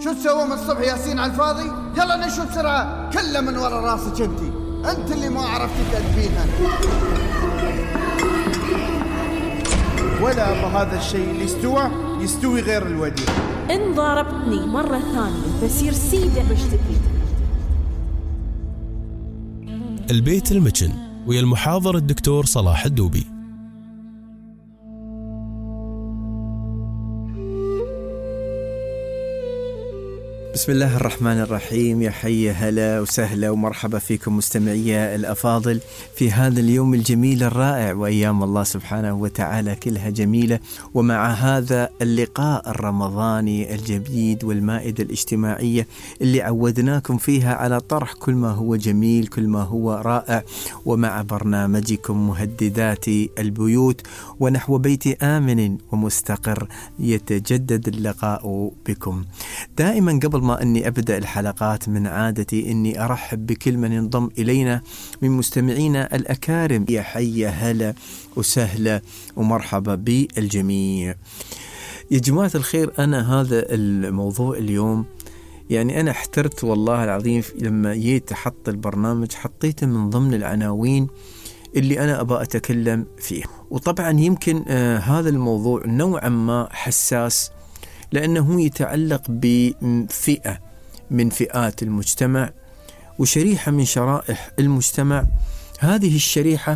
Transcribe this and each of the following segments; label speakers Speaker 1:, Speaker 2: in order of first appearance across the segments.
Speaker 1: شو تسوي من الصبح ياسين على الفاضي؟ يلا نشوف بسرعة، كله من ورا راسك انت اللي ما عرفتي تأدبينها.
Speaker 2: ولا أبا هذا الشيء اللي استوى يستوي غير الوديع.
Speaker 3: إن ضربتني مرة ثانية بصير سيدة بشتكي.
Speaker 4: البيت المكن ويا المحاضر الدكتور صلاح الدوبي.
Speaker 5: بسم الله الرحمن الرحيم. يا حي هلا وسهلا ومرحبا فيكم مستمعي الأفاضل في هذا اليوم الجميل الرائع، وأيام الله سبحانه وتعالى كلها جميلة، ومع هذا اللقاء الرمضاني الجديد والمائدة الاجتماعية اللي عودناكم فيها على طرح كل ما هو جميل، كل ما هو رائع، ومع برنامجكم مهددات البيوت ونحو بيت آمن ومستقر يتجدد اللقاء بكم. دائما قبل ما أني أبدأ الحلقات من عادتي أني أرحب بكل من ينضم إلينا من مستمعينا الأكارم. يا حي هلا وسهلا ومرحبا بالجميع. يا جماعة الخير، أنا هذا الموضوع اليوم يعني أنا احترت والله العظيم لما جيت أحط البرنامج، حطيته من ضمن العناوين اللي أنا أبغى أتكلم فيه. وطبعا يمكن هذا الموضوع نوعا ما حساس، لأنه يتعلق بفئة من فئات المجتمع وشريحة من شرائح المجتمع. هذه الشريحة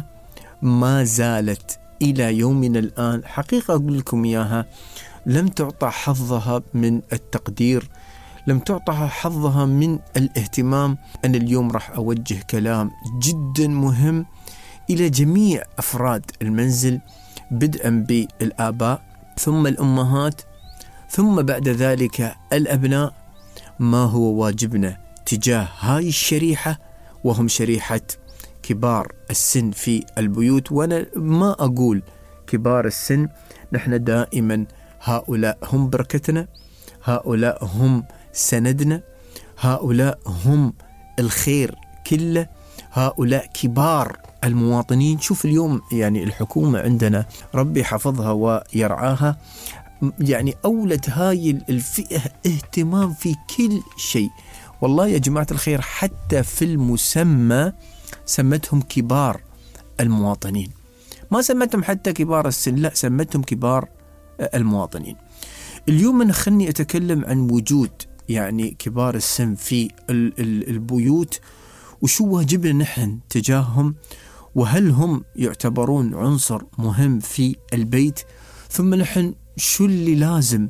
Speaker 5: ما زالت إلى يومنا الآن، حقيقة أقول لكم إياها، لم تعطى حظها من التقدير، لم تعطى حظها من الاهتمام. أنا اليوم راح أوجه كلام جدا مهم إلى جميع أفراد المنزل، بدءا بالآباء ثم الأمهات ثم بعد ذلك الأبناء. ما هو واجبنا تجاه هاي الشريحة، وهم شريحة كبار السن في البيوت. وأنا ما أقول كبار السن، نحن دائما هؤلاء هم بركتنا، هؤلاء هم سندنا، هؤلاء هم الخير كله، هؤلاء كبار المواطنين. شوف اليوم يعني الحكومة عندنا ربي حفظها ويرعاها، يعني أولت هاي الفئة اهتمام في كل شيء. والله يا جماعة الخير حتى في المسمى سمتهم كبار المواطنين، ما سمتهم حتى كبار السن، لا سمتهم كبار المواطنين. اليوم أنا خلني أتكلم عن وجود يعني كبار السن في البيوت، وشو واجبنا نحن تجاههم، وهل هم يعتبرون عنصر مهم في البيت، ثم نحن شو اللي لازم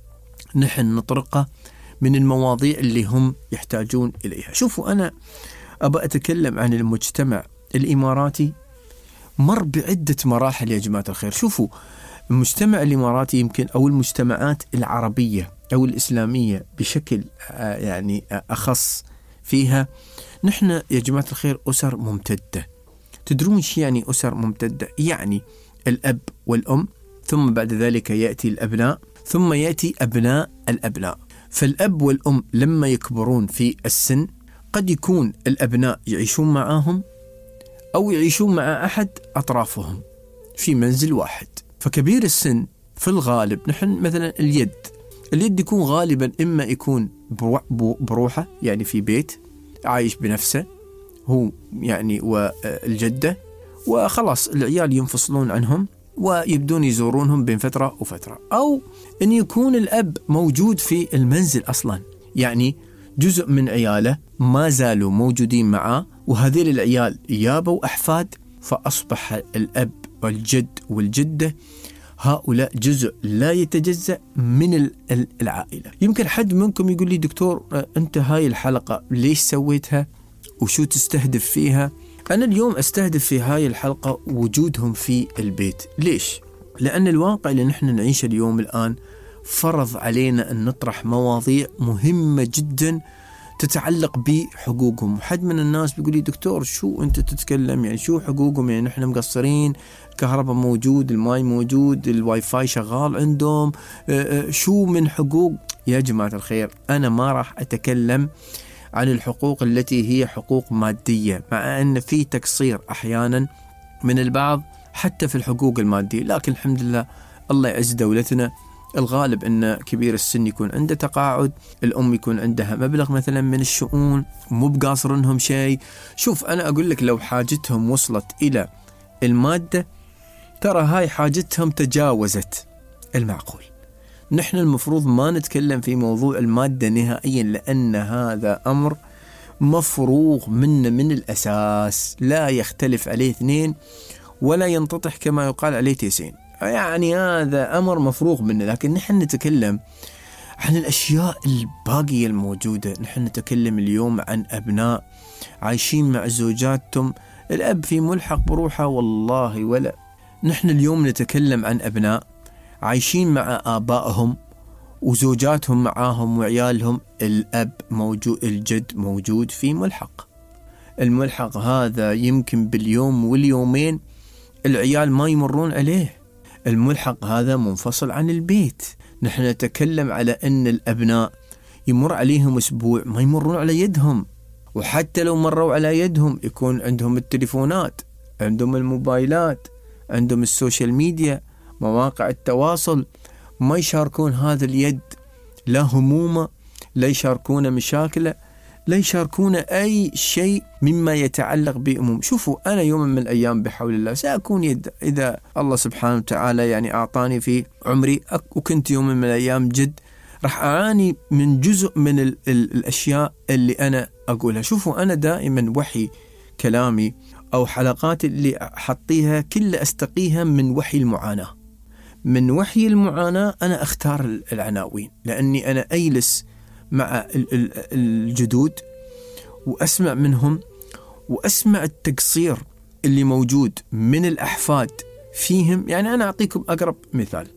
Speaker 5: نحن نطرقه من المواضيع اللي هم يحتاجون إليها. شوفوا، أنا أبى أتكلم عن المجتمع الإماراتي، مر بعدة مراحل يا جماعة الخير. شوفوا، المجتمع الإماراتي يمكن أو المجتمعات العربية أو الإسلامية بشكل يعني أخص فيها، نحن يا جماعة الخير أسر ممتدة. تدرون شو يعني أسر ممتدة؟ يعني الأب والأم، ثم بعد ذلك يأتي الأبناء، ثم يأتي أبناء الأبناء. فالأب والأم لما يكبرون في السن قد يكون الأبناء يعيشون معهم أو يعيشون مع أحد أطرافهم في منزل واحد. فكبير السن في الغالب نحن مثلا اليد يكون غالبا إما يكون بروحه، يعني في بيت عايش بنفسه هو يعني والجدة، وخلاص العيال ينفصلون عنهم ويبدون يزورونهم بين فترة وفترة، أو أن يكون الأب موجود في المنزل أصلا، يعني جزء من عياله ما زالوا موجودين معه، وهذيل العيال يابوا أحفاد، فأصبح الأب والجد والجدة هؤلاء جزء لا يتجزأ من العائلة. يمكن حد منكم يقول لي دكتور أنت هاي الحلقة ليش سويتها وشو تستهدف فيها؟ أنا اليوم أستهدف في هاي الحلقة وجودهم في البيت. ليش؟ لأن الواقع اللي نحن نعيشه اليوم الآن فرض علينا أن نطرح مواضيع مهمة جدا تتعلق بحقوقهم. حد من الناس بيقول لي دكتور شو أنت تتكلم، يعني شو حقوقهم؟ يعني نحن مقصرين، الكهرباء موجود، الماء موجود، الواي فاي شغال عندهم، شو من حقوق؟ يا جماعة الخير، أنا ما راح أتكلم عن الحقوق التي هي حقوق مادية، مع أن في تقصير أحيانا من البعض حتى في الحقوق المادية، لكن الحمد لله الله يعز دولتنا، الغالب أن كبير السن يكون عنده تقاعد، الأم يكون عندها مبلغ مثلا من الشؤون، مو بقاصرنهم شيء. شوف أنا أقول لك لو حاجتهم وصلت إلى المادة، ترى هاي حاجتهم تجاوزت المعقول. نحن المفروض ما نتكلم في موضوع المادة نهائيا، لأن هذا أمر مفروغ منه من الأساس، لا يختلف عليه اثنين ولا ينتطح كما يقال عليه تيسين، يعني هذا أمر مفروغ منه. لكن نحن نتكلم عن الأشياء الباقية الموجودة. نحن نتكلم اليوم عن أبناء عايشين مع زوجاتهم، الأب في ملحق بروحه والله ولا. نحن اليوم نتكلم عن أبناء عايشين مع آبائهم وزوجاتهم معاهم وعيالهم، الأب موجود، الجد موجود في ملحق. الملحق هذا يمكن باليوم واليومين العيال ما يمرون عليه. الملحق هذا منفصل عن البيت. نحن نتكلم على أن الأبناء يمر عليهم أسبوع ما يمرون على يدهم، وحتى لو مروا على يدهم يكون عندهم التليفونات، عندهم الموبايلات، عندهم السوشيال ميديا، مواقع التواصل، ما يشاركون هذا اليد لا همومه، لا يشاركون مشاكله، لا يشاركون أي شيء مما يتعلق بأموم. شوفوا أنا يوم من الأيام بحول الله سأكون يد، إذا الله سبحانه وتعالى يعني أعطاني في عمري وكنت يوم من الأيام جد، راح أعاني من جزء من الأشياء اللي أنا أقولها. شوفوا أنا دائما وحي كلامي أو حلقات اللي حطيها كل أستقيها من وحي المعاناة. من وحي المعاناة أنا أختار العناوين، لأني أنا أجلس مع الجدود وأسمع منهم وأسمع التقصير اللي موجود من الأحفاد فيهم. يعني أنا أعطيكم أقرب مثال،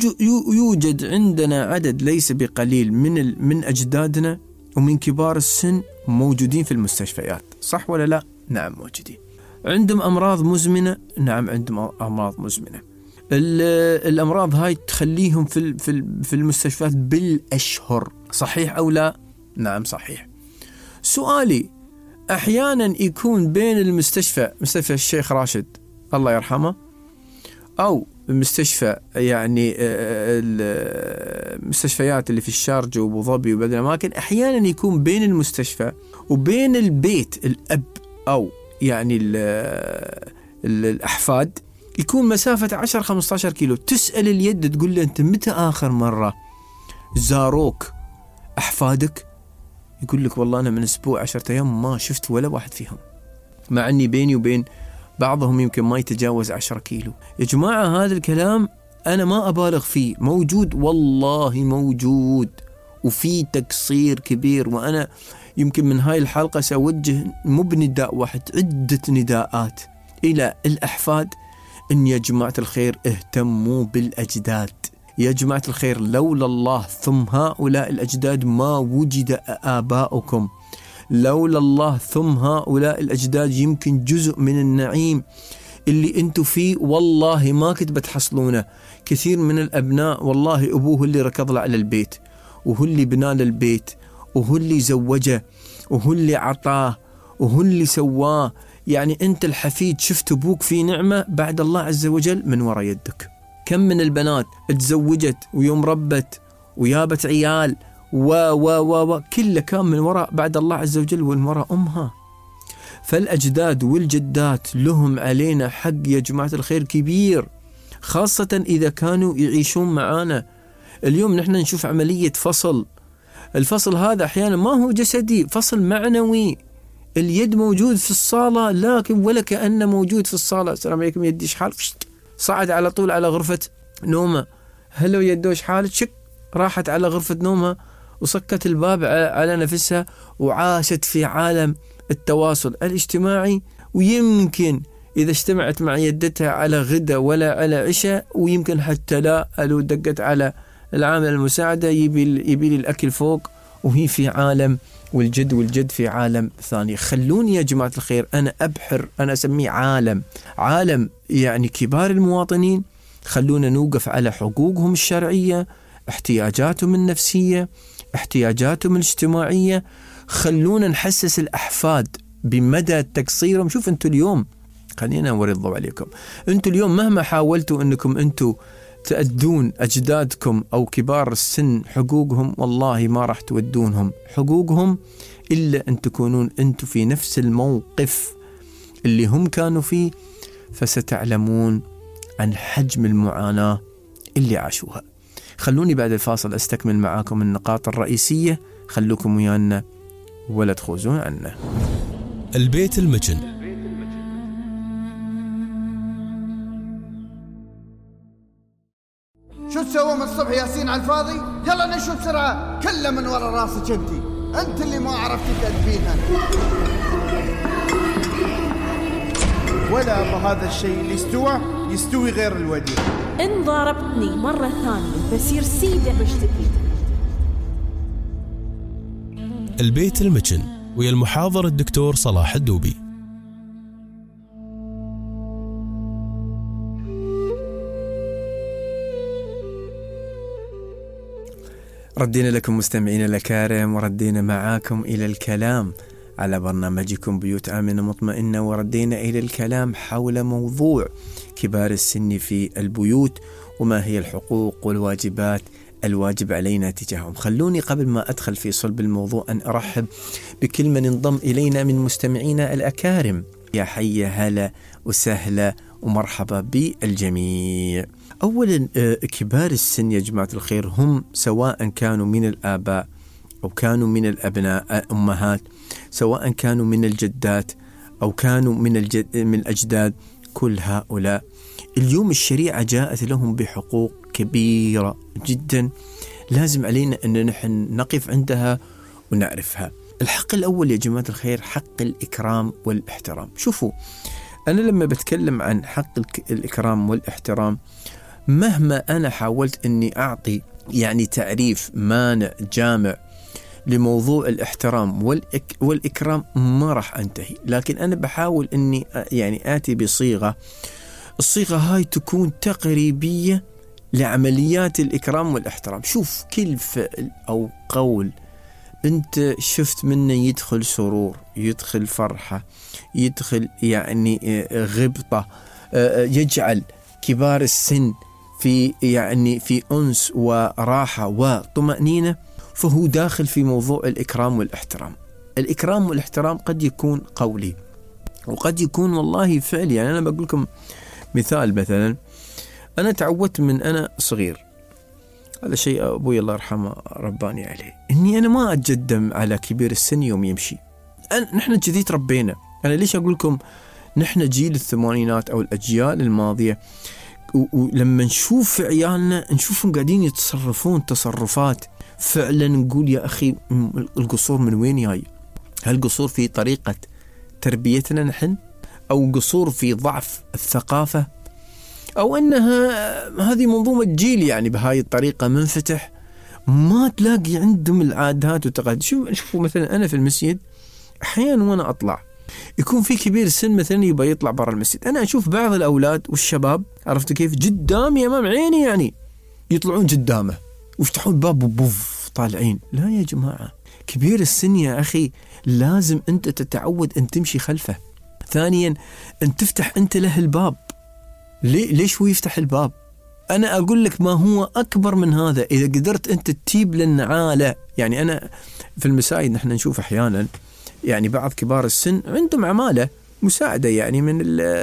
Speaker 5: يوجد عندنا عدد ليس بقليل من أجدادنا ومن كبار السن موجودين في المستشفيات، صح ولا لا؟ نعم موجودين. عندهم أمراض مزمنة، نعم عندهم أمراض مزمنة. الأمراض هاي تخليهم في المستشفيات بالأشهر، صحيح أو لا؟ نعم صحيح. سؤالي، أحيانا يكون بين المستشفى، مستشفى الشيخ راشد الله يرحمه، أو المستشفى يعني المستشفيات اللي في الشارجة وابو ظبي وبعض الأماكن، أحيانا يكون بين المستشفى وبين البيت الأب أو يعني الأحفاد يكون مسافة 10-15 كيلو. تسأل اليد تقول له أنت متى آخر مرة زاروك أحفادك؟ يقول لك والله أنا من أسبوع 10 أيام ما شفت ولا واحد فيهم، مع أني بيني وبين بعضهم يمكن ما يتجاوز 10 كيلو. يا جماعة هذا الكلام أنا ما أبالغ فيه، موجود والله موجود، وفي تقصير كبير. وأنا يمكن من هاي الحلقة سأوجه مو بنداء واحد، عدة نداءات إلى الأحفاد إن يا جماعة الخير اهتموا بالأجداد. يا جماعة الخير لولا الله ثم هؤلاء الأجداد ما وجد آباؤكم، لولا الله ثم هؤلاء الأجداد يمكن جزء من النعيم اللي انتوا فيه والله ما كنت بتحصلونه. كثير من الأبناء والله أبوه اللي ركض له على البيت، وهو اللي بنى البيت، وهو اللي زوجه، وهو اللي عطاه، وهو اللي سواه. يعني أنت الحفيد شفت أبوك في نعمة بعد الله عز وجل من وراء يدك. كم من البنات تزوجت ويوم ربت ويابت عيال كله كان من وراء بعد الله عز وجل ومن وراء أمها. فالأجداد والجدات لهم علينا حق يا جماعة الخير كبير، خاصة إذا كانوا يعيشون معانا. اليوم نحن نشوف عملية فصل، الفصل هذا أحيانا ما هو جسدي، فصل معنوي. اليد موجود في الصالة لكن ولا كأنه موجود في الصالة. السلام عليكم يدي شحال، صعد على طول على غرفة نومه، هلو يدوش حالك، شك راحت على غرفة نومها وسكت الباب على نفسها وعاشت في عالم التواصل الاجتماعي. ويمكن إذا اجتمعت مع يدتها على غدا ولا على عشاء، ويمكن حتى لا، لو دقت على العامل المساعدة يبي لي الأكل فوق، وهي في عالم، والجد في عالم ثاني. خلوني يا جماعة الخير أنا أبحر، أنا أسميه عالم يعني كبار المواطنين. خلونا نوقف على حقوقهم الشرعية، احتياجاتهم النفسية، احتياجاتهم الاجتماعية. خلونا نحسس الأحفاد بمدى تقصيرهم. شوف أنتوا اليوم، خلينا نوري الضوء عليكم، أنتوا اليوم مهما حاولتوا أنكم أنتوا تأدون أجدادكم أو كبار السن حقوقهم، والله ما راح تودونهم حقوقهم إلا أن تكونون أنتم في نفس الموقف اللي هم كانوا فيه، فستعلمون عن حجم المعاناة اللي عاشوها. خلوني بعد الفاصل أستكمل معاكم النقاط الرئيسية، خلوكم ويانا ولا تخوزون عنا.
Speaker 4: البيت المجن.
Speaker 1: شو تسوى من الصبح ياسين على الفاضي؟ يلا نشوف بسرعة، كله من ورا راسك انت اللي ما عرفت تدبينها.
Speaker 2: ولا هذا الشيء اللي استوى يستوي غير الوديع.
Speaker 3: إن ضربتني مرة ثانية بصير سيدة بشتكي.
Speaker 4: البيت المجن ويا المحاضر الدكتور صلاح الدوبي.
Speaker 5: ردينا لكم مستمعين الأكارم، وردينا معاكم إلى الكلام على برنامجكم بيوت آمنة مطمئنة، وردينا إلى الكلام حول موضوع كبار السن في البيوت وما هي الحقوق والواجبات الواجب علينا تجاههم. خلوني قبل ما أدخل في صلب الموضوع أن أرحب بكل من انضم إلينا من مستمعينا الأكارم. يا حي هلا وسهلا ومرحبا بالجميع. أولا كبار السن يا جماعة الخير هم سواء كانوا من الآباء أو كانوا من الأبناء أمهات، سواء كانوا من الجدات أو كانوا من الأجداد، كل هؤلاء اليوم الشريعة جاءت لهم بحقوق كبيرة جدا لازم علينا أن نحن نقف عندها ونعرفها. الحق الأول يا جماعة الخير حق الإكرام والاحترام. شوفوا، أنا لما بتكلم عن حق الإكرام والاحترام، مهما أنا حاولت أني أعطي يعني تعريف مانع جامع لموضوع الاحترام والإكرام ما راح أنتهي، لكن أنا بحاول أني يعني آتي بصيغة، الصيغة هاي تكون تقريبية لعمليات الإكرام والاحترام. شوف، كل فعل أو قول أنت شفت منه يدخل سرور، يدخل فرحة، يدخل يعني غبطة، يجعل كبار السن في أنس وراحة وطمأنينة، فهو داخل في موضوع الإكرام والاحترام. الإكرام والاحترام قد يكون قولي وقد يكون والله فعلي. يعني أنا بقول لكم مثال، مثلا أنا تعودت من أنا صغير، هذا شيء أبوي الله يرحمه رباني عليه، إني أنا ما أتقدم على كبير السن يوم يمشي. نحن كذي تربينا. أنا ليش أقول لكم نحن جيل الثمانينات أو الأجيال الماضية، ولما نشوف عيالنا نشوفهم قاعدين يتصرفون تصرفات فعلا نقول يا أخي القصور من وين جاي؟ هل قصور في طريقة تربيتنا نحن، أو قصور في ضعف الثقافة، أو أنها هذه منظومة جيل يعني بهاي الطريقة منفتح ما تلاقي عندهم العادات والتقاليد. شوفوا مثلا أنا في المسجد أحيانا وأنا أطلع يكون في كبير السن مثلا يبغى يطلع برا المسجد، أنا أشوف بعض الأولاد والشباب عرفت كيف قدامي أمام عيني يعني يطلعون قدامه ويفتحون الباب وبوف طالعين. لا يا جماعة، كبير السن يا أخي لازم أنت تتعود أن تمشي خلفه. ثانيا أن تفتح أنت له الباب. ليش هو يفتح الباب؟ أنا أقول لك ما هو أكبر من هذا. إذا قدرت أنت تجيب للنعالة، يعني أنا في المساجد نحن نشوف أحيانا يعني بعض كبار السن عندهم عمالة مساعدة يعني من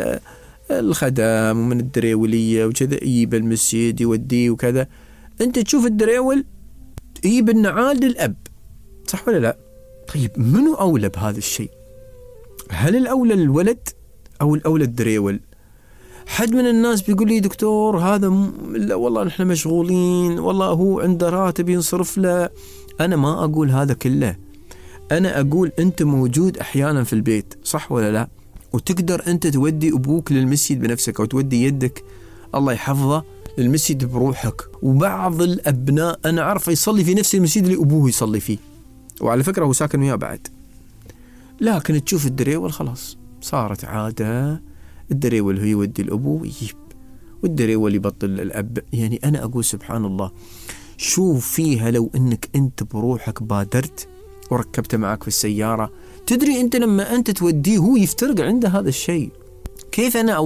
Speaker 5: الخدم ومن الدريولية وكذا، يجيب المسجد يوديه وكذا. أنت تشوف الدريول يجيب النعال للأب، صح ولا لا؟ طيب منو أولى بهذا الشيء؟ هل الأولى الولد أو الأولى الدريول؟ حد من الناس بيقول لي دكتور هذا لا والله نحن مشغولين، والله هو عنده راتب ينصرف له. أنا ما أقول هذا كله، أنا أقول أنت موجود أحيانا في البيت، صح ولا لا؟ وتقدر أنت تودي أبوك للمسجد بنفسك، أو تودي يدك الله يحفظه للمسجد بروحك. وبعض الأبناء أنا أعرف يصلي في نفس المسجد اللي أبوه يصلي فيه، وعلى فكرة هو ساكن وياه بعد، لكن تشوف الدريول خلاص صارت عادة، الدريول هو يودي الأبو ويجيب، والدريول يبطل الأب. يعني أنا أقول سبحان الله، شوف فيها لو أنك أنت بروحك بادرت وركبت معك في السيارة، تدري أنت لما أنت توديه هو يفترق عنده هذا الشيء. كيف أنا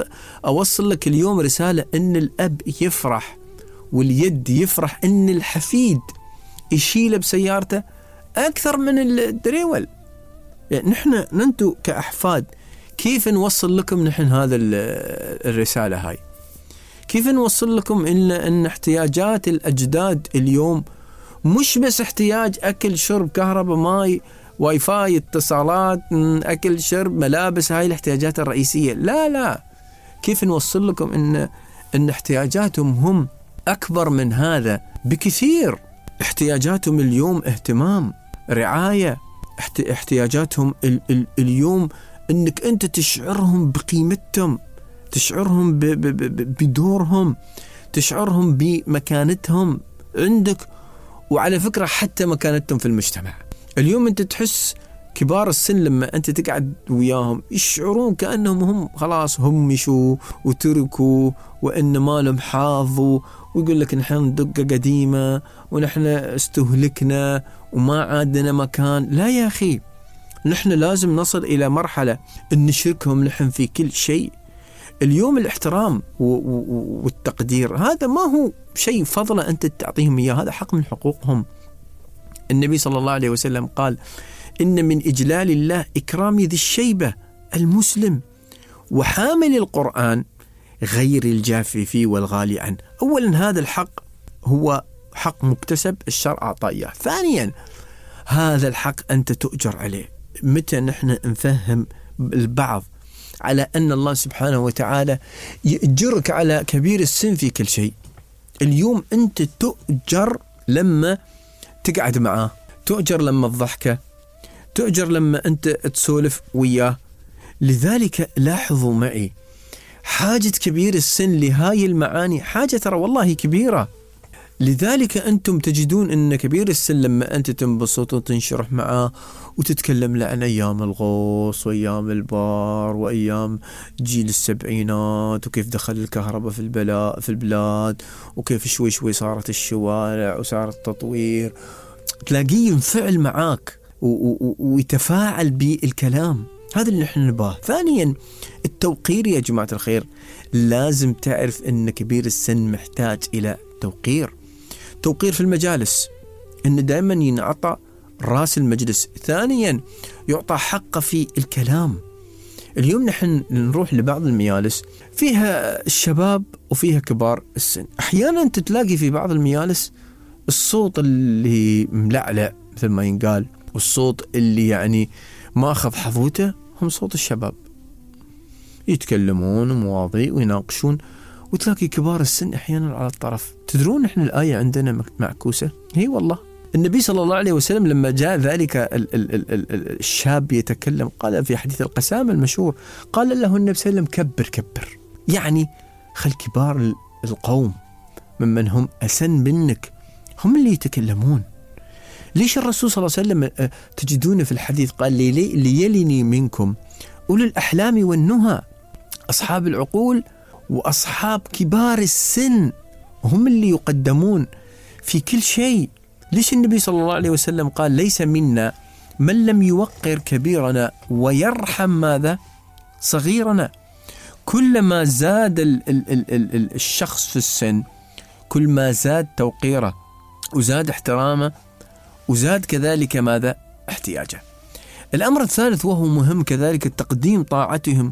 Speaker 5: أوصل لك اليوم رسالة أن الأب يفرح واليد يفرح أن الحفيد يشيله بسيارته أكثر من الدريول؟ يعني نحن ننتو كأحفاد كيف نوصل لكم نحن هذا الرسالة هاي؟ كيف نوصل لكم إن احتياجات الأجداد اليوم مش بس احتياج أكل شرب كهرباء ماي واي فاي اتصالات أكل شرب ملابس، هاي الاحتياجات الرئيسية. لا، كيف نوصل لكم إن احتياجاتهم هم أكبر من هذا بكثير. احتياجاتهم اليوم اهتمام، رعاية، احتياجاتهم اليوم إنك أنت تشعرهم بقيمتهم، تشعرهم بدورهم، تشعرهم بمكانتهم عندك، وعلى فكرة حتى مكانتهم في المجتمع. اليوم أنت تحس كبار السن لما أنت تقعد وياهم يشعرون كأنهم هم خلاص هم مشوا وتركوا وإن ما لهم حظ، ويقول لك نحن دقة قديمة ونحن استهلكنا وما عادنا مكان. لا يا أخي، نحن لازم نصل إلى مرحلة أن نشاركهم نحن في كل شيء. اليوم الاحترام والتقدير هذا ما هو شيء فضلا أنت تعطيهم إياه، هذا حق من حقوقهم. النبي صلى الله عليه وسلم قال: إن من إجلال الله إكرام ذي الشيبة المسلم وحامل القرآن غير الجافي فيه والغالي عنه. أولا هذا الحق هو حق مكتسب، الشرع أعطاه إياه. ثانيا هذا الحق أنت تؤجر عليه. متى نحن نفهم البعض على أن الله سبحانه وتعالى يأجرك على كبير السن في كل شيء؟ اليوم أنت تؤجر لما تقعد معاه، تؤجر لما تضحكه، تؤجر لما أنت تسولف وياه. لذلك لاحظوا معي حاجة كبير السن لهاي المعاني حاجة ترى والله كبيرة. لذلك أنتم تجدون أن كبير السن لما أنت تنبسط وتنشرح معاه وتتكلم له عن أيام الغوص وأيام البار وأيام جيل السبعينات وكيف دخل الكهرباء في البلاد وكيف شوي شوي صارت الشوارع وصار التطوير، تلاقيه ينفعل معاك ويتفاعل بالكلام. هذا اللي نحن نباه. ثانيا التوقير يا جماعة الخير، لازم تعرف أن كبير السن محتاج إلى توقير في المجالس، أن دائما ينعطى رأس المجلس. ثانيا يعطى حقه في الكلام. اليوم نحن نروح لبعض المجالس فيها الشباب وفيها كبار السن، أحيانا تلاقي في بعض المجالس الصوت اللي ملعلع مثل ما ينقال، والصوت اللي يعني ما أخذ حظوته هم صوت الشباب، يتكلمون مواضيع ويناقشون، وتلاقي كبار السن أحيانا على الطرف. تدرون إحنا الآية عندنا معكوسة؟ هي والله النبي صلى الله عليه وسلم لما جاء ذلك الشاب يتكلم قال في حديث القسامة المشهور، قال له النبي صلى الله عليه وسلم كبر، يعني خل كبار القوم ممن هم أسن منك هم اللي يتكلمون. ليش الرسول صلى الله عليه وسلم تجدون في الحديث قال ليلني منكم أولي الأحلام والنهى، أصحاب العقول وأصحاب كبار السن هم اللي يقدمون في كل شيء. ليش النبي صلى الله عليه وسلم قال ليس منا من لم يوقر كبيرنا ويرحم ماذا صغيرنا؟ كلما زاد الشخص في السن كل ما زاد توقيره وزاد احترامه وزاد كذلك ماذا احتياجه. الأمر الثالث وهو مهم كذلك تقديم طاعتهم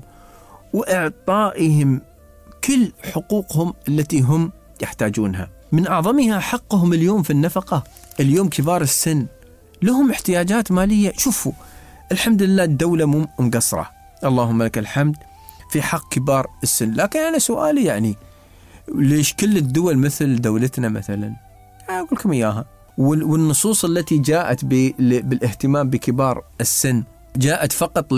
Speaker 5: وإعطائهم كل حقوقهم التي هم يحتاجونها، من أعظمها حقهم اليوم في النفقة. اليوم كبار السن لهم احتياجات مالية. شوفوا الحمد لله الدولة مقصرة، اللهم لك الحمد في حق كبار السن. لكن أنا سؤالي يعني ليش كل الدول مثل دولتنا مثلا؟ أقول لكم إياها. والنصوص التي جاءت بالاهتمام بكبار السن جاءت فقط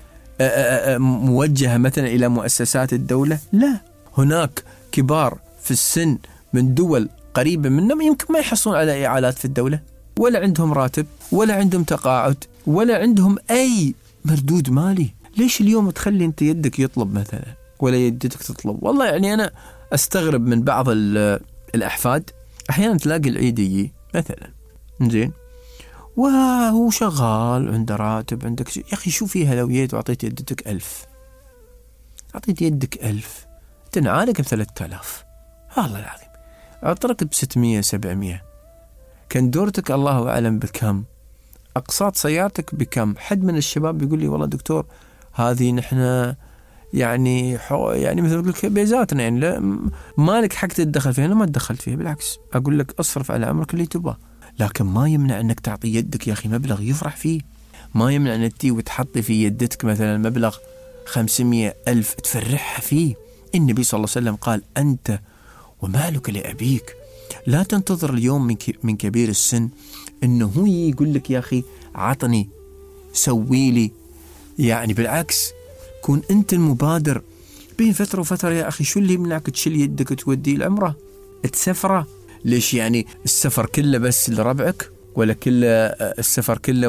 Speaker 5: موجهة مثلا إلى مؤسسات الدولة؟ لا، هناك كبار في السن من دول قريبة منهم يمكن ما يحصلون على إعالات في الدولة، ولا عندهم راتب، ولا عندهم تقاعد، ولا عندهم أي مردود مالي. ليش اليوم تخلي أنت يدك يطلب مثلا ولا يدك تطلب؟ والله يعني أنا أستغرب من بعض الأحفاد، أحيانا تلاقي العيدية مثلا زين وهو شغال عنده راتب عندك يا أخي شو فيها لو جيت وعطيت يدتك 1000 أعطيت يدك 1000 تنعالج ب3000، والله العظيم أعطرك ب600 700. كان دورتك الله أعلم بكم، أقساط سيارتك بكم. حد من الشباب بيقول لي والله دكتور هذه نحن يعني مثل بيزاتنا، يعني لا مالك حق تتدخل فيها. أنا ما تدخلت فيها، بالعكس أقول لك أصرف على عمرك اللي تبغاه، لكن ما يمنع أنك تعطي يدك يا أخي مبلغ يفرح فيه. ما يمنع أنك تي وتحطي في يدتك مثلا مبلغ 500,000 تفرحها فيه. النبي صلى الله عليه وسلم قال أنت ومالك لأبيك. لا تنتظر اليوم من كبير السن أنه هو يقول لك يا أخي عطني سوي لي، يعني بالعكس كون أنت المبادر. بين فترة وفترة يا أخي شو اللي يمنعك تشيل يدك وتودي العمرة تسفره؟ ليش يعني السفر كله بس لربعك، ولا كله السفر كله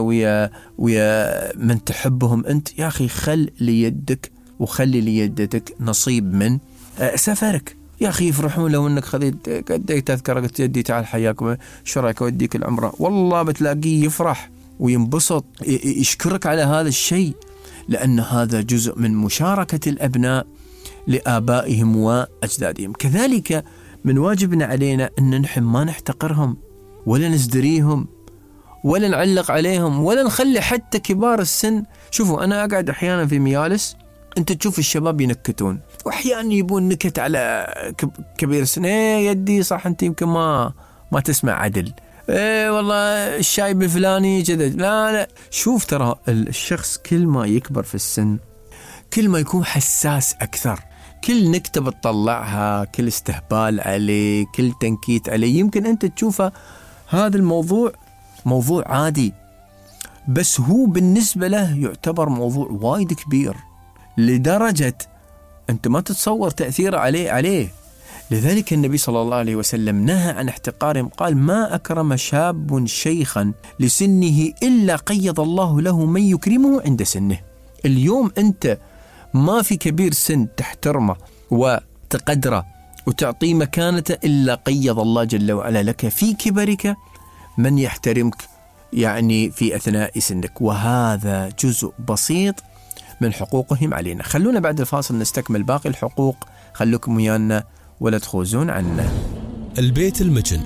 Speaker 5: ويا من تحبهم أنت؟ يا أخي خل ليدك وخلي ليدتك نصيب من سفرك. يا أخي يفرحون لو أنك خذيت قديت تذكرة تدي تعال حياكم شو رأيك أوديك العمرة، والله بتلاقيه يفرح وينبسط يشكرك على هذا الشيء، لأن هذا جزء من مشاركة الأبناء لآبائهم وأجدادهم. كذلك من واجبنا علينا أن نحن ما نحتقرهم ولا نزدريهم ولا نعلق عليهم ولا نخلي حتى كبار السن. شوفوا أنا أقعد أحيانا في ميالس أنت تشوف الشباب ينكتون، وأحيانا يبون نكت على كبير السن. يدي صح أنت يمكن ما تسمع عدل، والله الشايب الفلاني كذا. لا شوف ترى الشخص كل ما يكبر في السن كل ما يكون حساس أكثر. كل نكتة بتطلعها، كل استهبال عليه، كل تنكيت عليه، يمكن أنت تشوفه هذا الموضوع موضوع عادي، بس هو بالنسبة له يعتبر موضوع وايد كبير لدرجة أنت ما تتصور تأثيره عليه. لذلك النبي صلى الله عليه وسلم نهى عن احتقارهم، قال ما أكرم شاب شيخا لسنه إلا قيض الله له من يكرمه عند سنه. اليوم أنت ما في كبير سن تحترمه وتقدره وتعطيه مكانته إلا قيض الله جل وعلا لك في كبرك من يحترمك يعني في أثناء سنك، وهذا جزء بسيط من حقوقهم علينا. خلونا بعد الفاصل نستكمل باقي الحقوق، خلوكم ويانا ولا تخوزون عنا.
Speaker 4: البيت المجن.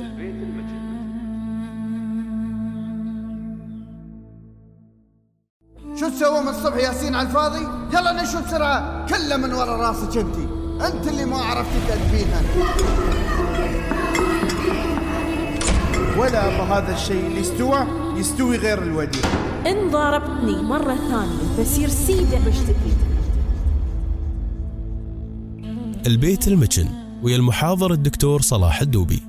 Speaker 1: شو تسوي من الصبح ياسين على الفاضي؟ يلا نشوف بسرعة، كله من ورا راسك انت اللي ما عرفتي تدبينها.
Speaker 2: ولا أبا هذا الشيء اللي استوى يستوي غير الوديع.
Speaker 3: إن ضربتني مرة ثانية بصير سيدة بشتكي.
Speaker 4: البيت المجن ويا المحاضر الدكتور صلاح الدوبي.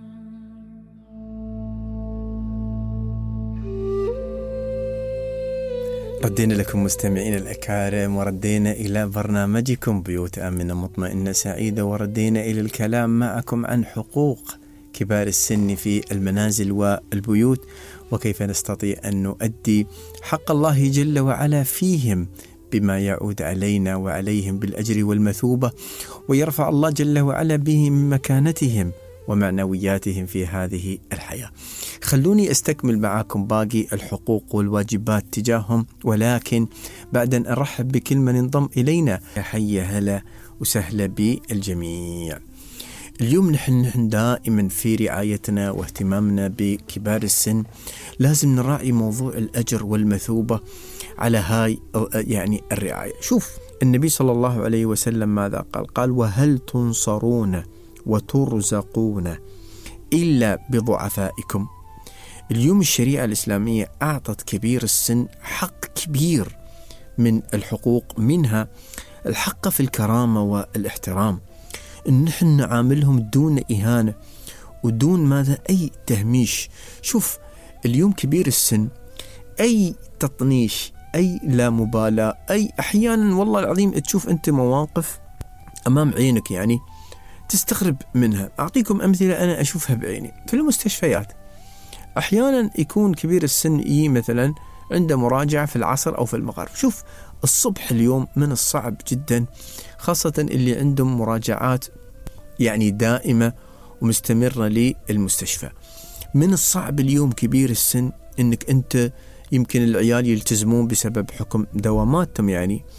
Speaker 5: ردينا لكم مستمعين الأكارم، وردينا إلى برنامجكم بيوت آمنة مطمئنة سعيدة، وردينا إلى الكلام معكم عن حقوق كبار السن في المنازل والبيوت، وكيف نستطيع أن نؤدي حق الله جل وعلا فيهم بما يعود علينا وعليهم بالأجر والمثوبة، ويرفع الله جل وعلا بهم مكانتهم ومعنوياتهم في هذه الحياة. خلوني أستكمل معكم باقي الحقوق والواجبات تجاههم، ولكن بعد أن أرحب بكل من انضم إلينا. حي هلا وسهلا بالجميع. اليوم نحن دائما في رعايتنا واهتمامنا بكبار السن لازم نراعي موضوع الأجر والمثوبة على هاي يعني الرعاية. شوف النبي صلى الله عليه وسلم ماذا قال وهل تنصرون وترزقون إلا بضعفائكم. اليوم الشريعة الإسلامية أعطت كبير السن حق كبير من الحقوق، منها الحق في الكرامة والاحترام، إن نحن نعاملهم دون إهانة ودون ماذا أي تهميش. شوف اليوم كبير السن أي تطنيش، أي لا مبالاة، أي أحيانا والله العظيم تشوف أنت مواقف أمام عينك يعني تستغرب منها. أعطيكم أمثلة أنا أشوفها بعيني في المستشفيات. أحيانا يكون كبير السن مثلا عنده مراجعة في العصر أو في المغرب. شوف الصبح اليوم من الصعب جدا، خاصة اللي عندهم مراجعات يعني دائمة ومستمرة للمستشفى. من الصعب اليوم كبير السن إنك أنت يمكن العيال يلتزمون بسبب حكم دواماتهم يعني،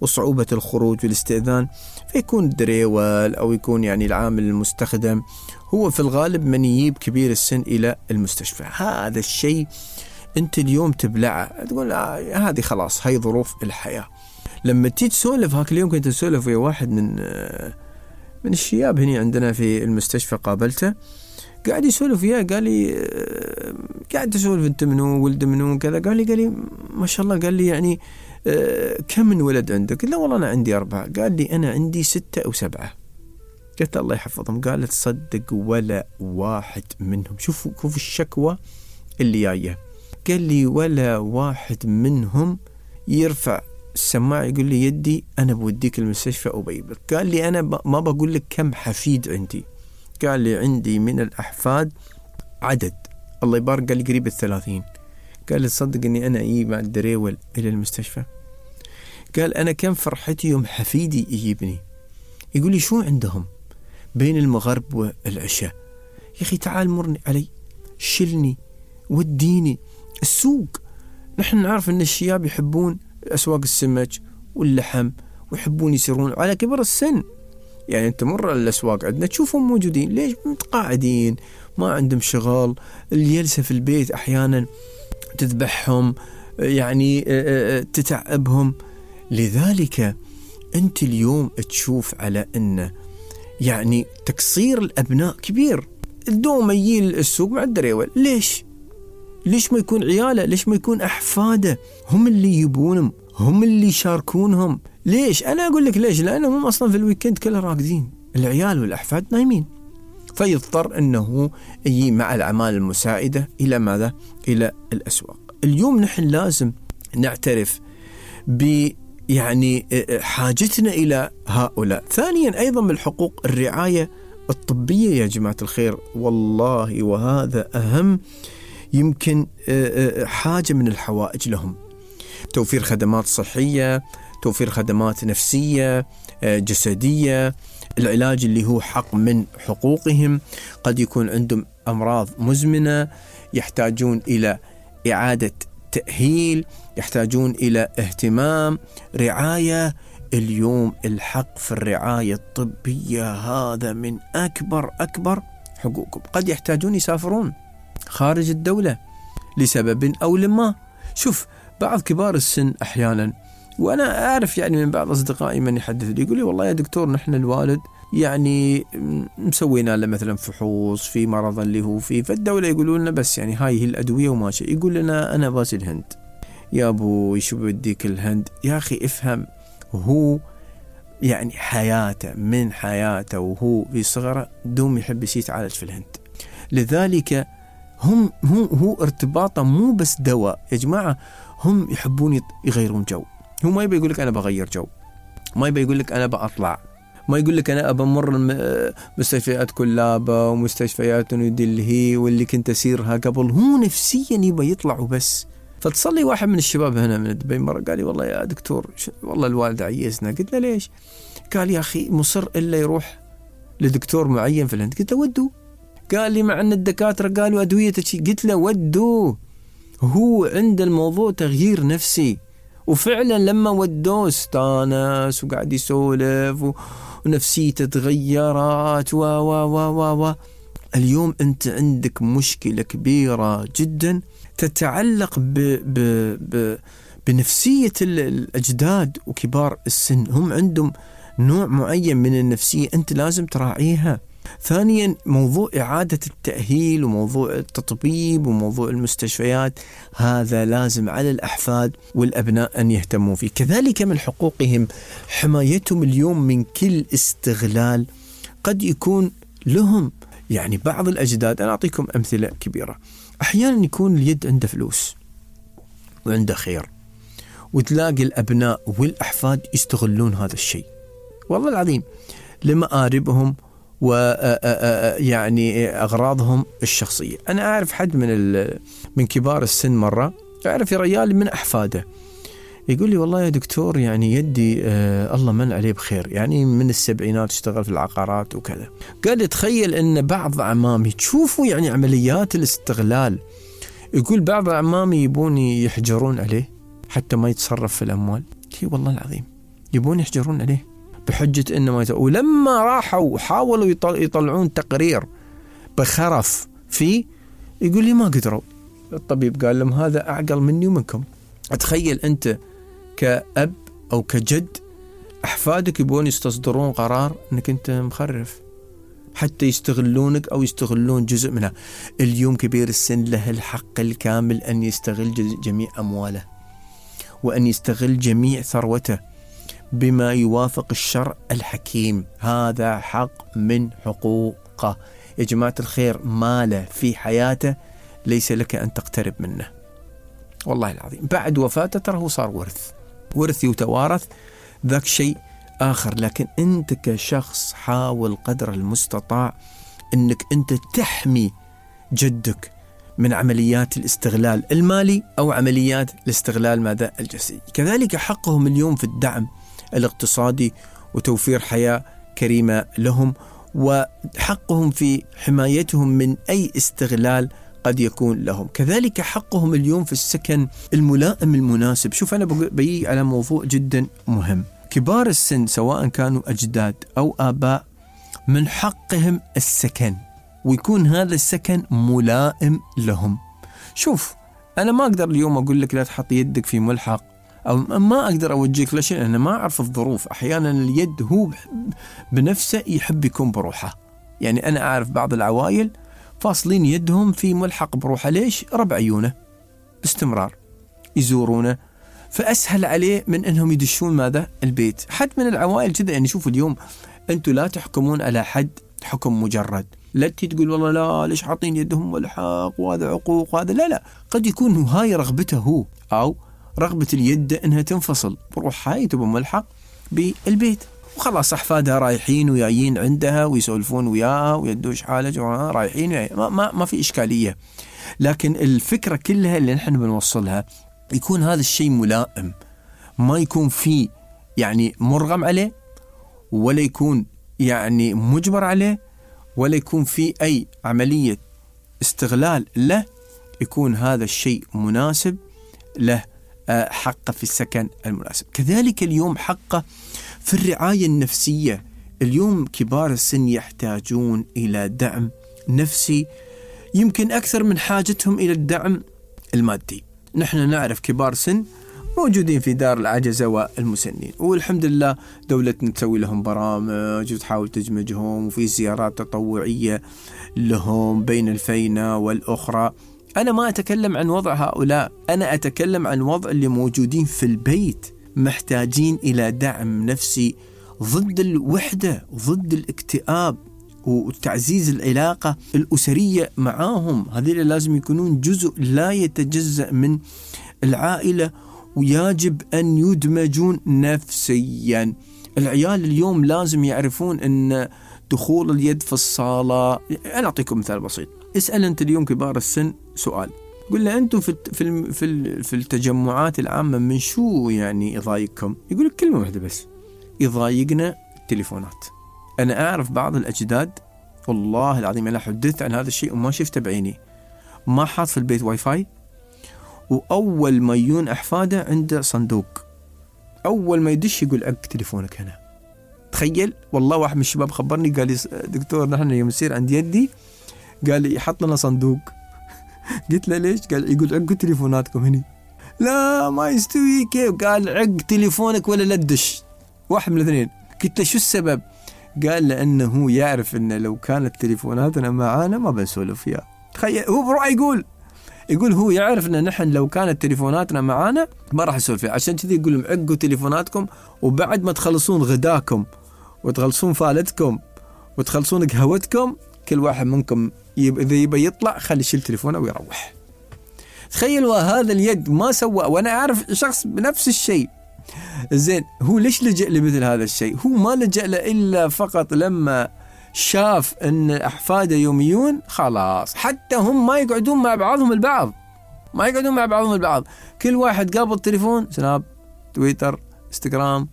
Speaker 5: وصعوبة الخروج والاستئذان، فيكون الدريول أو يكون يعني العامل المستخدم هو في الغالب من يجيب كبير السن إلى المستشفى. هذا الشيء أنت اليوم تبلعه، تقول هذه خلاص هاي ظروف الحياة. لما تيجي تسولف، هاك اليوم كنت أسولف ويا واحد من الشياب هنا عندنا في المستشفى، قابلته قاعد يسولف وياه، قال لي قاعد تسولف أنت منو ولد منو كذا، قال لي ما شاء الله، قال لي يعني كم من ولد عندك؟ قلت له والله أنا عندي 4. قال لي أنا عندي 6 أو 7. قلت الله يحفظهم. قال تصدق ولا واحد منهم، شوف الشكوى اللي جايه، قال لي ولا واحد منهم يرفع السماعة يقول لي يدي أنا بوديك المستشفى أبيبك. قال لي أنا ما بقول لك كم حفيد عندي، قال لي عندي من الأحفاد عدد الله يبارك، قال لي قريب 30. قال لي تصدق أني أنا أجيب مع الدريول إلى المستشفى؟ قال أنا كم فرحتي يوم حفيدي يجيبني يقول لي شو عندهم بين المغرب والعشاء، يا أخي تعال مرني علي، شلني وديني السوق. نحن نعرف أن الشياب يحبون أسواق السمك واللحم ويحبون يسيرون على كبر السن، يعني أنت مر الأسواق عندنا تشوفهم موجودين، ليش؟ متقاعدين ما عندهم شغل، الجلسة في البيت أحيانا تذبحهم، يعني تتعبهم. لذلك أنت اليوم تشوف على أن يعني تقصير الأبناء كبير. الدوم يجي السوق مع الدريول، ليش ما يكون عياله؟ ليش ما يكون أحفاده هم اللي يبونهم، هم اللي يشاركونهم؟ ليش؟ أنا أقول لك ليش، لأنهم أصلا في الويكند كله راقدين، العيال والأحفاد نايمين، فيضطر أنه يجي مع الأعمال المساعدة إلى ماذا؟ إلى الأسواق. اليوم نحن لازم نعترف يعني حاجتنا إلى هؤلاء. ثانيا أيضا من الحقوق الرعاية الطبية يا جماعة الخير، والله وهذا أهم يمكن حاجة من الحوائج لهم. توفير خدمات صحية، توفير خدمات نفسية جسدية، العلاج اللي هو حق من حقوقهم. قد يكون عندهم أمراض مزمنة يحتاجون إلى إعادة تأهيل، يحتاجون إلى اهتمام، رعاية. اليوم الحق في الرعاية الطبية هذا من أكبر حقوقهم. قد يحتاجون يسافرون خارج الدولة لسبب أو لما. شوف بعض كبار السن أحيانا، وأنا أعرف يعني من بعض أصدقائي من يحدث لي يقول لي والله يا دكتور نحن الوالد يعني مسوينا له مثلا فحوص في مرض اللي هو فيه، فالدولة يقولون لنا بس يعني هاي هي الأدوية وما شيء. يقول لنا أنا باس الهند. يا أبو شو بديك الهند؟ يا أخي افهم، هو يعني من حياته وهو في صغره دوم يحب يتعالج في الهند. لذلك هو ارتباطه مو بس دواء يا جماعة، هم يحبون يغيرون جو. هو ما يبي يقول لك أنا بغير جو، ما يبي يقول لك أنا بأطلع، ما يقول لك أنا أبمر مستشفيات كلابة ومستشفيات نيودلهي واللي كنت أسيرها قبل. هو نفسيا يبي يطلع وبس. فتصلي واحد من الشباب هنا من دبي مرة قال لي والله يا دكتور والله الوالد عيزنا. قلت له ليش؟ قال يا أخي مصر إلا يروح لدكتور معين في الهند. قلت له ودوه. قال لي مع أن الدكاترة قالوا أدويتك. قلت له ودوه، هو عند الموضوع تغيير نفسي. وفعلا لما ودوه استانس وقاعد يسولف ونفسيته تغيرت و اليوم أنت عندك مشكلة كبيرة جدا تتعلق بنفسية الأجداد وكبار السن. هم عندهم نوع معين من النفسية أنت لازم تراعيها. ثانيا موضوع إعادة التأهيل وموضوع التطبيب وموضوع المستشفيات، هذا لازم على الأحفاد والأبناء أن يهتموا فيه. كذلك من حقوقهم حمايتهم اليوم من كل استغلال قد يكون لهم. يعني بعض الأجداد، أنا أعطيكم أمثلة كبيرة، أحيانا يكون اليد عنده فلوس وعنده خير، وتلاقي الأبناء والأحفاد يستغلون هذا الشيء والله العظيم لمآربهم ويعني أغراضهم الشخصية. أنا أعرف حد من كبار السن مرة، أعرف رجال من أحفاده يقول لي والله يا دكتور يعني يدي الله من عليه بخير، يعني من السبعينات اشتغل في العقارات وكذا. قال لي تخيل أن بعض أعمامي تشوفوا يعني عمليات الاستغلال، يقول بعض أعمامي يبون يحجرون عليه حتى ما يتصرف في الأموال. والله العظيم يبون يحجرون عليه بحجة إنه ما ولما راحوا حاولوا يطلعون تقرير بخرف فيه، يقول لي ما قدروا. الطبيب قال لهم هذا أعقل مني ومنكم. أتخيل أنت كأب أو كجد أحفادك يبون يستصدرون قرار أنك أنت مخرف حتى يستغلونك أو يستغلون جزء منها. اليوم كبير السن له الحق الكامل أن يستغل جميع أمواله وأن يستغل جميع ثروته بما يوافق الشرع الحكيم. هذا حق من حقوقه يا جماعة الخير. ماله في حياته ليس لك أن تقترب منه، والله العظيم. بعد وفاته ترى هو صار ورث يتوارث، ذاك شيء آخر. لكن أنت كشخص حاول قدر المستطاع أنك أنت تحمي جدك من عمليات الاستغلال المالي أو عمليات الاستغلال ماذا الجسدي. كذلك حقهم اليوم في الدعم الاقتصادي وتوفير حياة كريمة لهم، وحقهم في حمايتهم من أي استغلال قد يكون لهم. كذلك حقهم اليوم في السكن الملائم المناسب. شوف أنا بيجي على موضوع جدا مهم. كبار السن سواء كانوا أجداد أو آباء من حقهم السكن، ويكون هذا السكن ملائم لهم. شوف أنا ما أقدر اليوم أقول لك لا تحط يدك في ملحق، أو ما أقدر أوجهك لشيء، أنا ما أعرف الظروف. أحيانا اليد هو بنفسه يحب يكون بروحه. يعني أنا أعرف بعض العوائل فاصلين يدهم في ملحق بروحه. ليش؟ ربع عيونه باستمرار يزورونه، فأسهل عليه من أنهم يدشون ماذا البيت. حد من العوائل كذا. يعني شوفوا اليوم أنتوا لا تحكمون على حد حكم مجرد. لا تقول والله لا ليش حاطين يدهم ملحق وهذا عقوق وهذا. لا قد يكون هاي رغبته هو، أو رغبة اليد أنها تنفصل بروح هاي تبقى ملحق بالبيت، وخلاص أحفادها رايحين ويايين عندها ويسولفون وياها ويدوش حالة رايحين ما في إشكالية. لكن الفكرة كلها اللي نحن بنوصلها يكون هذا الشيء ملائم، ما يكون فيه يعني مرغم عليه، ولا يكون يعني مجبر عليه، ولا يكون فيه أي عملية استغلال له. يكون هذا الشيء مناسب له، حقه في السكن المناسب. كذلك اليوم حقه في الرعاية النفسية. اليوم كبار السن يحتاجون إلى دعم نفسي يمكن أكثر من حاجتهم إلى الدعم المادي. نحن نعرف كبار سن موجودين في دار العجزة والمسنين، والحمد لله دولتنا تسوي لهم برامج وتحاول تجمجهم، وفي زيارات تطوعية لهم بين الفينة والأخرى. أنا ما أتكلم عن وضع هؤلاء، أنا أتكلم عن وضع اللي موجودين في البيت محتاجين إلى دعم نفسي ضد الوحدة وضد الاكتئاب وتعزيز العلاقة الأسرية معاهم. هذول لازم يكونون جزء لا يتجزأ من العائلة، ويجب أن يدمجون نفسيا. العيال اليوم لازم يعرفون أن دخول اليد في الصالة. أنا أعطيكم مثال بسيط. اسأل أنت اليوم كبار السن سؤال، قل له أنتم في التجمعات العامة من شو يعني يضايقكم؟ يقول لك كلمة واحدة بس، يضايقنا التليفونات. أنا أعرف بعض الأجداد والله العظيم أنا حدثت عن هذا الشيء وما شفته بعيني، ما حاط في البيت واي فاي، وأول ما يجون أحفاده عنده صندوق، أول ما يدش يقول عق تليفونك هنا. تخيل والله واحد من الشباب خبرني قال لي دكتور نحن يوم يصير عند يدي قال لي يحط لنا صندوق. قلت له ليش؟ قال يقول عق تليفوناتكم هني. لا ما يستوي كيف؟ قال عق تليفونك ولا لا تدش، واحد من الاثنين. قلت له شو السبب؟ قال لأنه هو يعرف أن لو كانت تليفوناتنا معانا ما بنسولف فيها. تخيل هو بروح يقول هو يعرف أن نحن لو كانت تليفوناتنا معانا ما راح نسولف فيها، عشان كذا يقول لهم عقوا تليفوناتكم، وبعد ما تخلصون غداكم وتخلصون فالتكم وتخلصون قهوتكم كل واحد منكم إذا يبي يطلع خلي يشيل تليفونه ويروح. تخيلوا هذا اليد ما سوى. وأنا أعرف شخص بنفس الشيء. زين هو ليش لجأ لمثل هذا الشيء؟ هو ما لجأ له إلا فقط لما شاف أن أحفاده يوميون خلاص حتى هم ما يقعدون مع بعضهم البعض، كل واحد قابل التليفون، سناب، تويتر، انستغرام،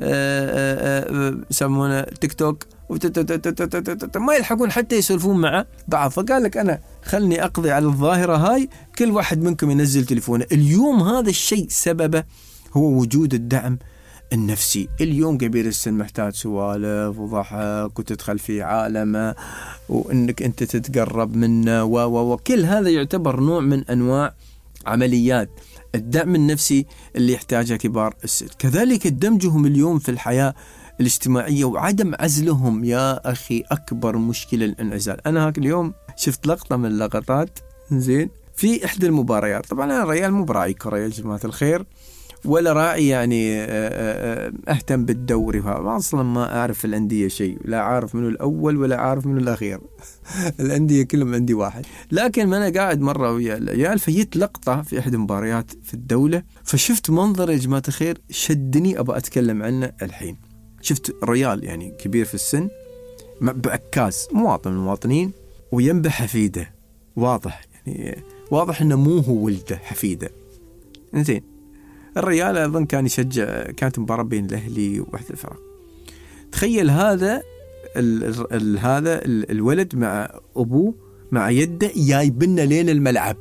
Speaker 5: يسمونه تيك توك، ما يلحقون حتى يسولفون مع بعض. فقال لك أنا خلني أقضي على الظاهرة هاي، كل واحد منكم ينزل تليفونه. اليوم هذا الشيء سببه هو وجود الدعم النفسي. اليوم كبير السن محتاج سوالف وضحك وتدخل في عالمه وإنك أنت تتقرب منه وكل هذا يعتبر نوع من أنواع عمليات الدعم النفسي اللي يحتاجها كبار السن. كذلك دمجهم اليوم في الحياة الاجتماعية وعدم عزلهم يا أخي أكبر مشكلة الانعزال. أنا هاك اليوم شفت لقطة من اللقطات زين في إحدى المباريات. طبعا أنا ريال مو براعي كرة يا جماعة الخير ولا راعي يعني أهتم بالدوري، أصلا ما أعرف الأندية شيء، لا عارف منه الأول ولا عارف منه الأخير الأندية كلهم عندي واحد. لكن ما أنا قاعد مرة ويا العيال فيت لقطة في إحدى المباريات في الدولة فشفت منظر يا جماعة الخير شدني أبغى أتكلم عنه الحين. شفت ريال يعني كبير في السن بعكاز مواطن من المواطنين وينبه حفيده، واضح يعني واضح إنه مو هو ولده حفيده. زين الريال أظن كان يشجع، كانت مباراة بين الأهلي وواحد الفرق. تخيل هذا هذا الولد مع أبوه مع يده جايبنا لين الملعب،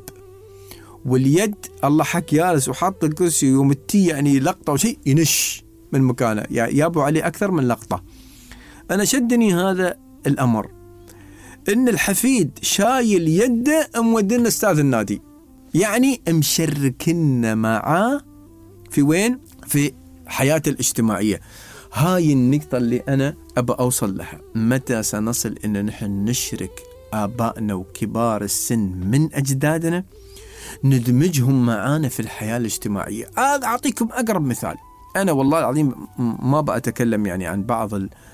Speaker 5: واليد الله حك يالس وحط الكرسي ومتي يعني لقطة وشيء ينش من مكانه، يابو عليه أكثر من لقطة. أنا شدني هذا الأمر إن الحفيد شايل يده مودنا استاذ النادي، يعني مشركنا معاه في وين؟ في حياته الاجتماعية. هاي النقطة اللي أنا أبى أوصل لها. متى سنصل إن نحن نشرك آبائنا وكبار السن من أجدادنا ندمجهم معانا في الحياة الاجتماعية؟ أعطيكم أقرب مثال. أنا والله العظيم ما بأتكلم يعني عن بعض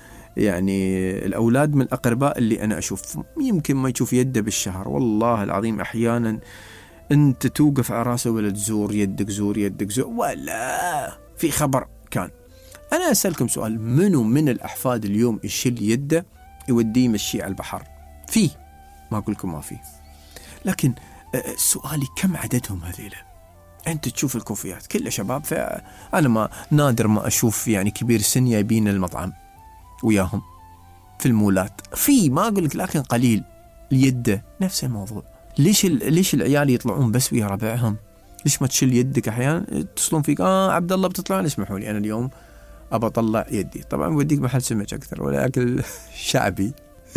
Speaker 5: يعني الأولاد من الأقرباء اللي أنا أشوف يمكن ما يشوف يده بالشهر، والله العظيم أحيانا أنت توقف على راسه ولا تزور يدك زور يدك زور ولا في خبر كان. أنا أسألكم سؤال، منو من الأحفاد اليوم يشيل يده يوديه يمشي على البحر؟ فيه، ما أقول لكم ما فيه، لكن سؤالي كم عددهم هذيلا؟ أنت تشوف الكوفيات كلها شباب، فأنا ما نادر ما أشوف يعني كبير السن يبين المطعم وياهم في المولات، في ما أقول لك لكن قليل. اليد نفس الموضوع. ليش العيال يطلعون بس ويا ربعهم؟ ليش ما تشيل يدك أحيانا يتصلون فيك عبد الله بتطلع؟ اسمحوا لي أنا اليوم أبى أطلع يدي. طبعا بوديك محل سمك أكثر ولا أكل شعبي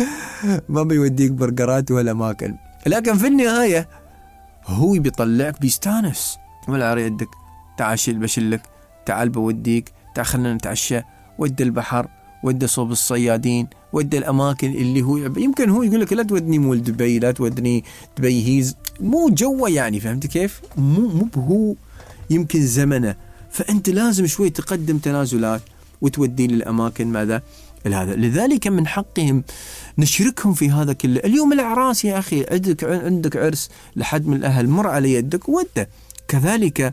Speaker 5: ما بيوديك برجرات ولا ماكل، لكن في النهاية هو بيطلعك بيستانس. ولا عري يدك تعال شيل بشلك، تعال بوديك، تعال خلنا نتعشى، ود البحر، ود صوب الصيادين، ود الأماكن اللي هو يمكن هو يقول لك لا تودني مول دبي، لا تودني دبي هيز، مو جوه يعني، فهمت كيف؟ مو هو يمكن زمنه، فأنت لازم شوي تقدم تنازلات وتودي للأماكن ماذا هذا. لذلك من حقهم نشركهم في هذا كله. اليوم الأعراس يا أخي، عندك عرس لحد من الأهل مر على يدك وده. كذلك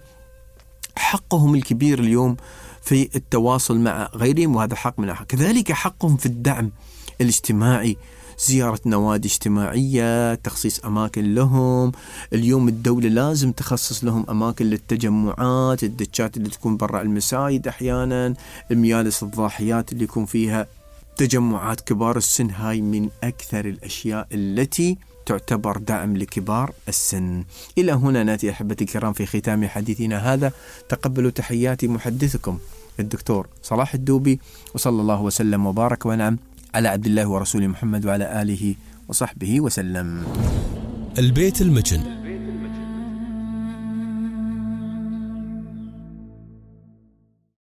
Speaker 5: حقهم الكبير اليوم في التواصل مع غيرهم، وهذا حق من الحق. كذلك حقهم في الدعم الاجتماعي، زيارة نوادي اجتماعية، تخصيص أماكن لهم. اليوم الدولة لازم تخصص لهم أماكن للتجمعات، الدكات اللي تكون برا المساجد أحيانا، الميالس الضاحيات اللي يكون فيها تجمعات كبار السن. هاي من أكثر الأشياء التي تعتبر دعم لكبار السن. إلى هنا نأتي أحبتي الكرام في ختام حديثنا هذا. تقبلوا تحياتي محدثكم الدكتور صلاح الدوبي، وصلى الله وسلم وبارك ونعم على عبد الله ورسوله محمد وعلى آله وصحبه وسلم.
Speaker 4: البيت المجن